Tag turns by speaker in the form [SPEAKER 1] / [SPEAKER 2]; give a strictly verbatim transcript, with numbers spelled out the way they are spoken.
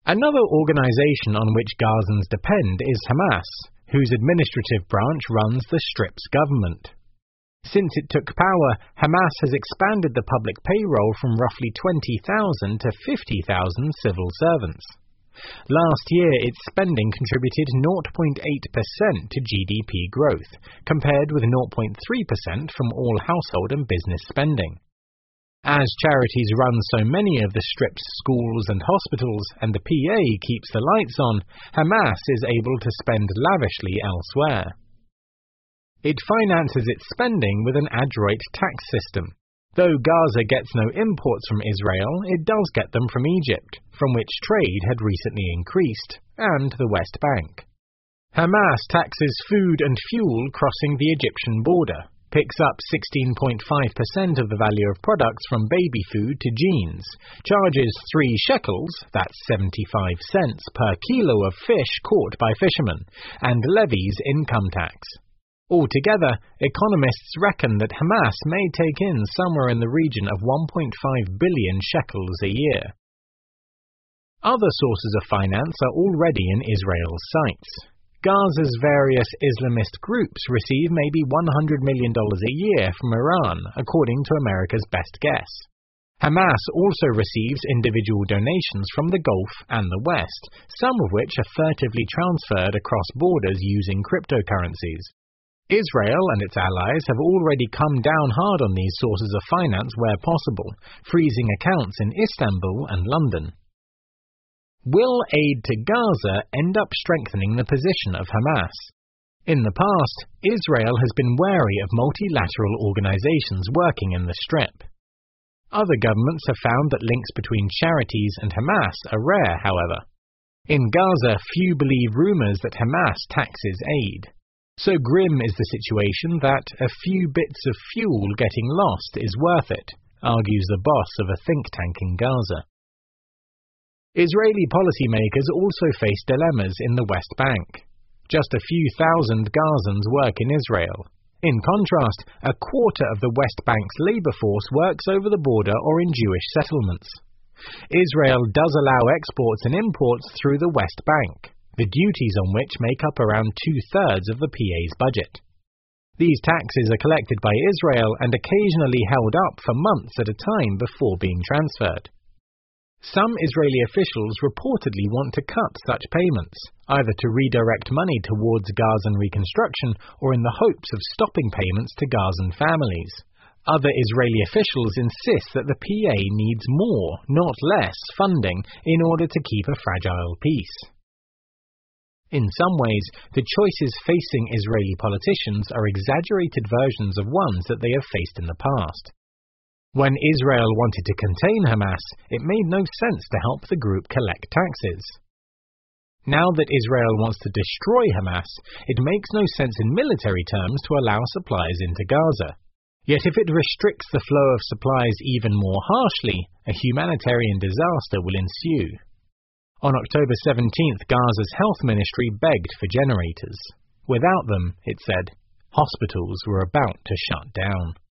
[SPEAKER 1] Another organization on which Gazans depend is Hamas, whose administrative branch runs the Strip's government. Since it took power, Hamas has expanded the public payroll from roughly twenty thousand to fifty thousand civil servants. Last year, its spending contributed zero point eight percent to G D P growth, compared with zero point three percent from all household and business spending. As charities run so many of the Strip's schools and hospitals, and the P A keeps the lights on, Hamas is able to spend lavishly elsewhere. It finances its spending with an adroit tax system. Though Gaza gets no imports from Israel, it does get them from Egypt, from which trade had recently increased, and the West Bank. Hamas taxes food and fuel crossing the Egyptian border, picks up sixteen point five percent of the value of products from baby food to jeans, charges three shekels, that's seventy-five cents per kilo of fish caught by fishermen, and levies income tax. Altogether, economists reckon that Hamas may take in somewhere in the region of one point five billion shekels a year. Other sources of finance are already in Israel's sights. Gaza's various Islamist groups receive maybe one hundred million dollars a year from Iran, according to America's best guess. Hamas also receives individual donations from the Gulf and the West, some of which are furtively transferred across borders using cryptocurrencies. Israel and its allies have already come down hard on these sources of finance where possible, freezing accounts in Istanbul and London. Will aid to Gaza end up strengthening the position of Hamas? In the past, Israel has been wary of multilateral organizations working in the Strip. Other governments have found that links between charities and Hamas are rare, however. In Gaza, few believe rumors that Hamas taxes aid. So grim is the situation that a few bits of fuel getting lost is worth it, argues the boss of a think tank in Gaza. Israeli policymakers also face dilemmas in the West Bank. Just a few thousand Gazans work in Israel. In contrast, a quarter of the West Bank's labor force works over the border or in Jewish settlements. Israel does allow exports and imports through the West Bank, the duties on which make up around two-thirds of the P A's budget. These taxes are collected by Israel and occasionally held up for months at a time before being transferred. Some Israeli officials reportedly want to cut such payments, either to redirect money towards Gazan reconstruction or in the hopes of stopping payments to Gazan families. Other Israeli officials insist that the P A needs more, not less, funding in order to keep a fragile peace. In some ways, the choices facing Israeli politicians are exaggerated versions of ones that they have faced in the past. When Israel wanted to contain Hamas, it made no sense to help the group collect taxes. Now that Israel wants to destroy Hamas, it makes no sense in military terms to allow supplies into Gaza. Yet if it restricts the flow of supplies even more harshly, a humanitarian disaster will ensue. On October seventeenth, Gaza's health ministry begged for generators. Without them, it said, hospitals were about to shut down.